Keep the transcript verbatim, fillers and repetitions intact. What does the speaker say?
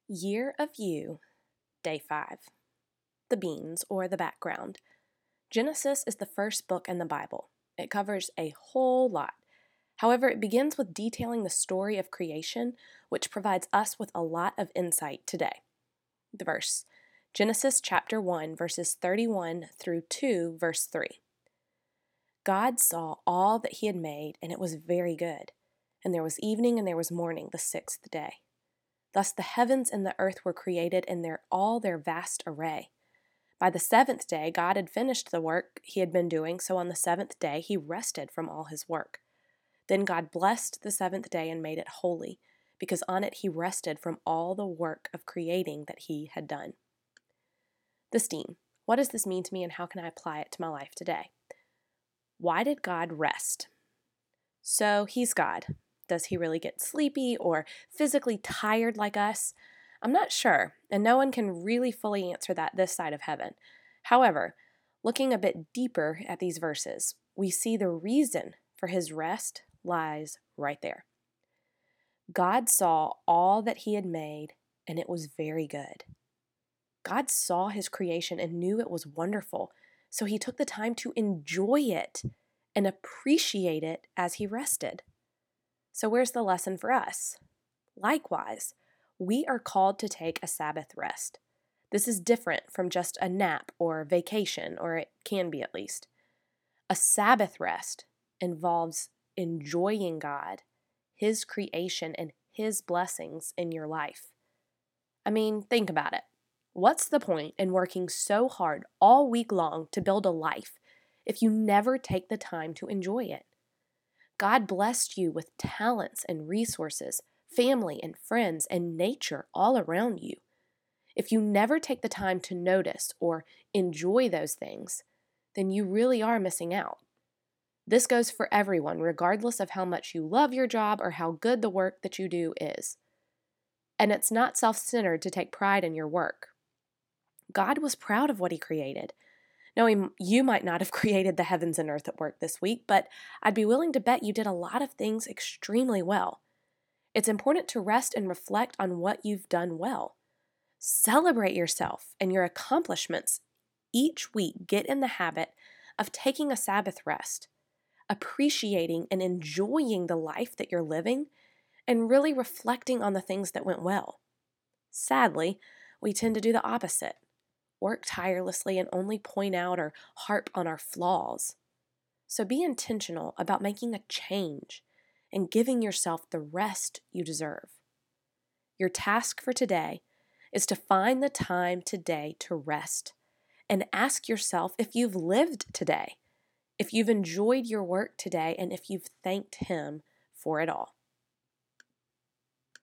Year of You, Day five. The beans, or the background. Genesis is the first book in the Bible. It covers a whole lot. However, it begins with detailing the story of creation, which provides us with a lot of insight today. The verse, Genesis chapter one, verses thirty-one through two, verse three. God saw all that he had made, and it was very good. And there was evening and there was morning, the sixth day. Thus the heavens and the earth were created in their all their vast array. By the seventh day God had finished the work he had been doing, so on the seventh day he rested from all his work. Then God blessed the seventh day and made it holy, because on it he rested from all the work of creating that he had done. The steam. What does this mean to me, and how can I apply it to my life today? Why did God rest? So he's God. Does he really get sleepy or physically tired like us? I'm not sure, and no one can really fully answer that this side of heaven. However, looking a bit deeper at these verses, we see the reason for his rest lies right there. God saw all that he had made, and it was very good. God saw his creation and knew it was wonderful, so he took the time to enjoy it and appreciate it as he rested. So where's the lesson for us? Likewise, we are called to take a Sabbath rest. This is different from just a nap or vacation, or it can be at least. A Sabbath rest involves enjoying God, his creation, and his blessings in your life. I mean, think about it. What's the point in working so hard all week long to build a life if you never take the time to enjoy it? God blessed you with talents and resources, family and friends, and nature all around you. If you never take the time to notice or enjoy those things, then you really are missing out. This goes for everyone, regardless of how much you love your job or how good the work that you do is. And it's not self-centered to take pride in your work. God was proud of what he created. Now, you might not have created the heavens and earth at work this week, but I'd be willing to bet you did a lot of things extremely well. It's important to rest and reflect on what you've done well. Celebrate yourself and your accomplishments. Each week, get in the habit of taking a Sabbath rest, appreciating and enjoying the life that you're living, and really reflecting on the things that went well. Sadly, we tend to do the opposite. Work tirelessly and only point out or harp on our flaws. So be intentional about making a change and giving yourself the rest you deserve. Your task for today is to find the time today to rest and ask yourself if you've lived today, if you've enjoyed your work today, and if you've thanked him for it all.